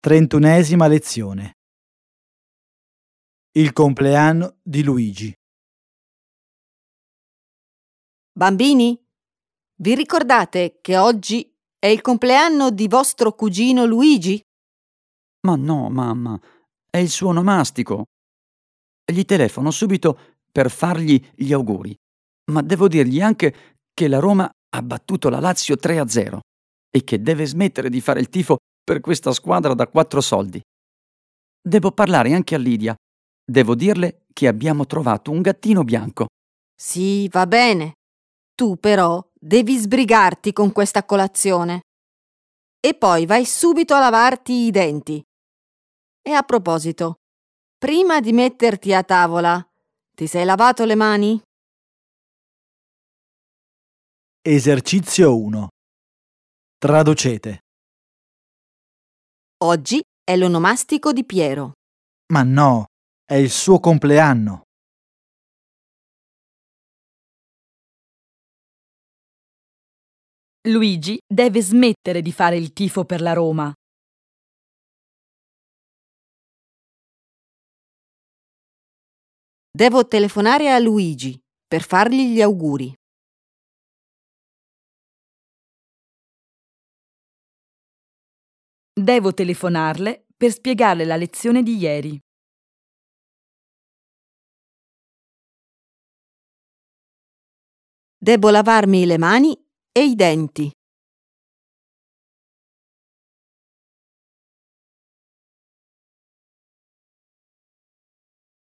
31ª lezione. Il compleanno di Luigi. Bambini, vi ricordate che oggi è il compleanno di vostro cugino Luigi? Ma no, mamma, è il suo onomastico. Gli telefono subito per fargli gli auguri, ma devo dirgli anche che la Roma ha battuto la Lazio 3-0 e che deve smettere di fare il tifo per questa squadra da 4 soldi. Devo parlare anche a Lidia. Devo dirle che abbiamo trovato un gattino bianco. Sì, va bene. Tu però devi sbrigarti con questa colazione. E poi vai subito a lavarti i denti. E a proposito, prima di metterti a tavola, ti sei lavato le mani? Esercizio 1. Traducete. Oggi è l'onomastico di Piero. Ma no, è il suo compleanno. Luigi deve smettere di fare il tifo per la Roma. Devo telefonare a Luigi per fargli gli auguri. Devo telefonarle per spiegarle la lezione di ieri. Devo lavarmi le mani e i denti.